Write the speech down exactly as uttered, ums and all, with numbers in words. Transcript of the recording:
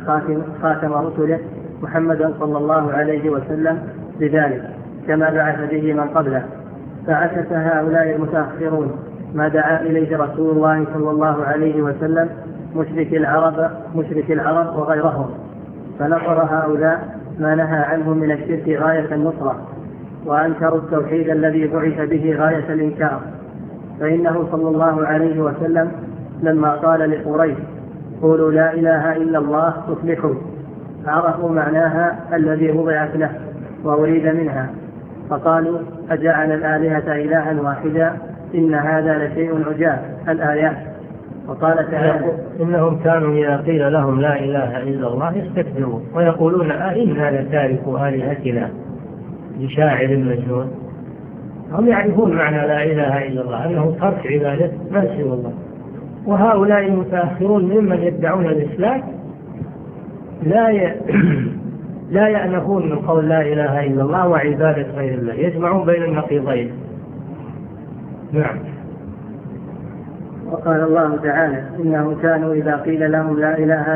خاتم, خاتم رسله محمدا صلى الله عليه وسلم بذلك كما بعث به من قبله. فعكس هؤلاء المتأخرون ما دعا إليه رسول الله صلى الله عليه وسلم مشرك العرب, مشرك العرب وغيرهم، فنصر هؤلاء ما نهى عنه من الشرك غاية النصرة، وأنكروا التوحيد الذي بعث به غاية الإنكار. فإنه صلى الله عليه وسلم لما قال لقريش قولوا لا إله إلا الله تفلحوا، عرفوا معناها الذي وضعت له وأريد منها، فقالوا أجعل الآلهة إلها واحدا إن هذا لشيء عجاب الآيات. وقال تعالى إنهم كانوا إذا قيل لهم لا إله إلا الله يستكبرون ويقولون أئنا لتاركوا آلهتنا لشاعر مجنون. هم يعرفون معنى لا إله إلا الله أنه ترك عبادة ما سوى الله. وهؤلاء المتأخرون ممن يدعون الإسلام لا ي... لا يأنفون من قول لا إله إلا الله وعبادة غير الله، يجمعون بين النقيضين. نعم. وقال الله تعالى إنهم كانوا إذا قيل لهم لا إله